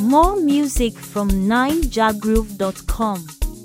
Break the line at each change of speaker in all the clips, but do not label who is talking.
More music from ninejagroove.com.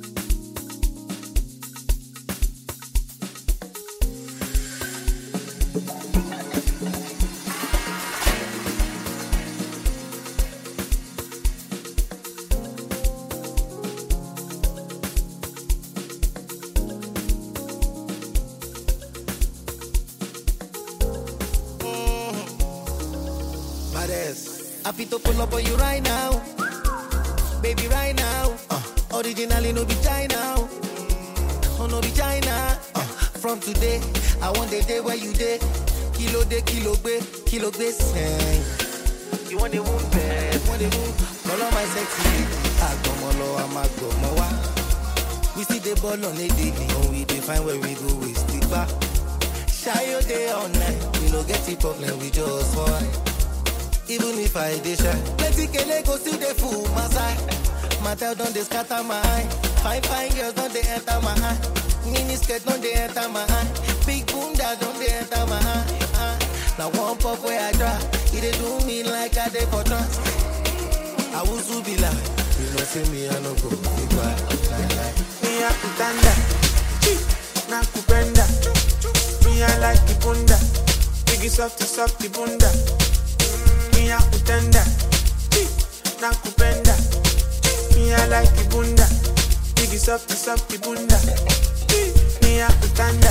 Happy to pull up on you right now, baby, right now. Originally no be China, oh no be China. From today, I want the day where you day. Kilo be, sing. You want the wound, babe? Want the wound? Follow my sexy. Agomolo, amagomowa. We see the ball on a daily, and we define where we go. We stick back. Shy your day all night. We no get the problem. We just fight. Even if I dey shy, plenty kele go still dey fool my side. My tail don dey scatter my eye. Fine girls don dey enter my eye. Mini skirt don dey enter my eye. Big bunda don dey enter my eye. Now one puff where I try, it dey do me like I dey for trance. I will so be like, you know say me I no go be quiet.
Me a kutanda, na kupenda. Me I like the bunda, biggie softy bunda. Me a kutanda, na kupenda. Me I like the bunda, biggie softy bunda. Me a kutanda,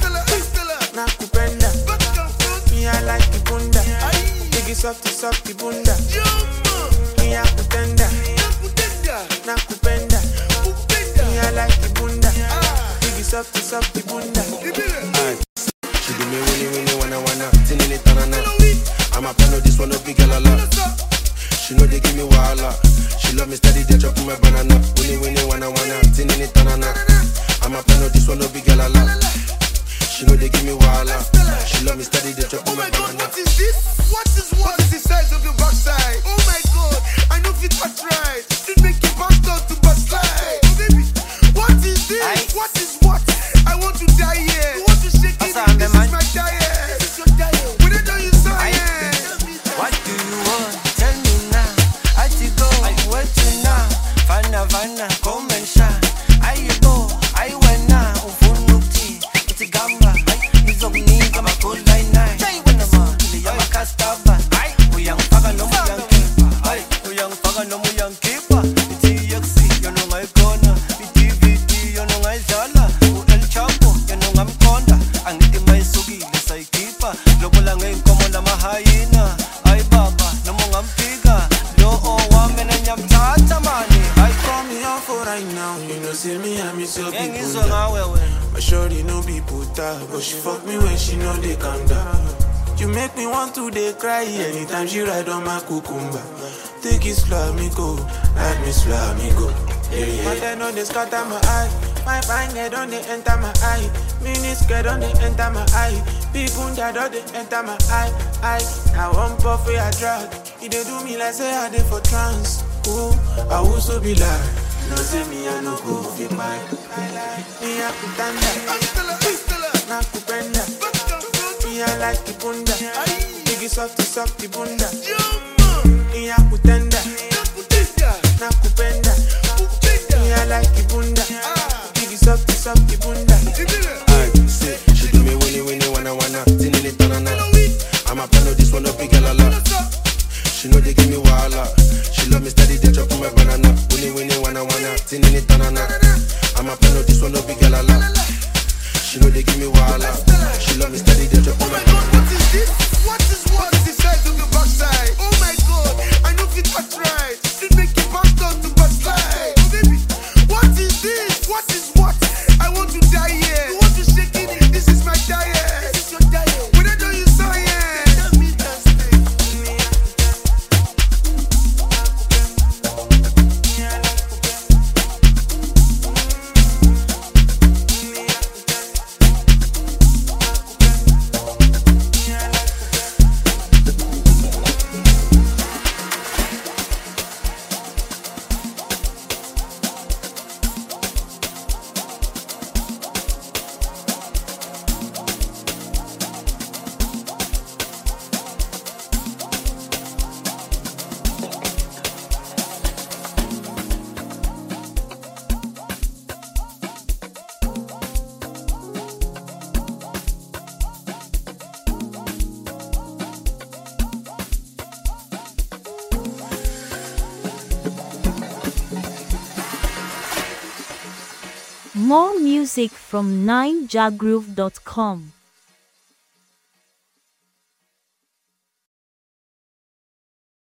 na kupenda. Me I like the bunda, biggie softy bunda. Me a kutanda, na kupenda. Me I like the bunda, biggie softy bunda.
She do me winnie wanna, tinning it on. I'm a fan of this one, no big girl a lot. She know they give me wahala. She love me steady, they chop my banana. Winnie wanna, tinning it on. I'm a fan of this one, no big girl a lot. She know they give me wahala. She love me steady, they chop my banana.
What is this? What is the size of your backside? Oh my God, I know if it touch right, it make your back down to backslide. Oh baby, what is this? What is what? I want to die here. You want to shake it? This is my diet. This is your diet. When I know you science.
What do you want? Tell me now. I to go. I went to now. Vanna, come and shine. I go. I went now. Ufunukti. It's a gamba. It's a me. I'm a cold line night. When I'm on. I'm a castava. We young faga no more young keeper. We young faga no more young keeper. It's EXC. You know my corner. It's DVD. You know my zala. El Chapo. You know I'm corner. Ang iti may sugi. Let's say keeper. Lobo lang ngayon ko mo na mahayina. Ay baba. Namong ang piga. Loo wame na nyam tatamani.
I call me out for right now. You know, see me, I miss your people. My shorty no be puta, but she fuck me when she know they calm down. You make me want to they cry anytime she ride on my cucumber. Take it slow, me go. Ride me slow, me go. Yeah. But I know they scatter my eye. My fine head on they enter my eye. Mini skirt on they enter my eye. Big bunda on they enter my eye. I want puff where I drag. It they do me like say I did for trance. Ooh, I will so be like, no say me I no go fit mine. Me a kutanda, na kupenda. Me I like the bunda, biggie softy bunda. Me a kutanda, na kupenda. Me I like the bunda, biggie softy bunda.
She do me winnie wanna, tinning it on. I'm a fan of this one, no big girl a lot. She know they give me wahala. She love me steady, they chop my banana. Winnie wanna, tinning it on. I'm a fan of this one, no big girl a lot. She know they give me wahala. She love me steady, they chop my banana.
What is this? What is the size of your backside? Oh my God, I know if it touch right, it make your back down to backslide. Oh baby, what is this? What is what? I want to die here. You want to shake it? This is my diet. This is your diet. When I know you science.
More music from 9jagroove.com.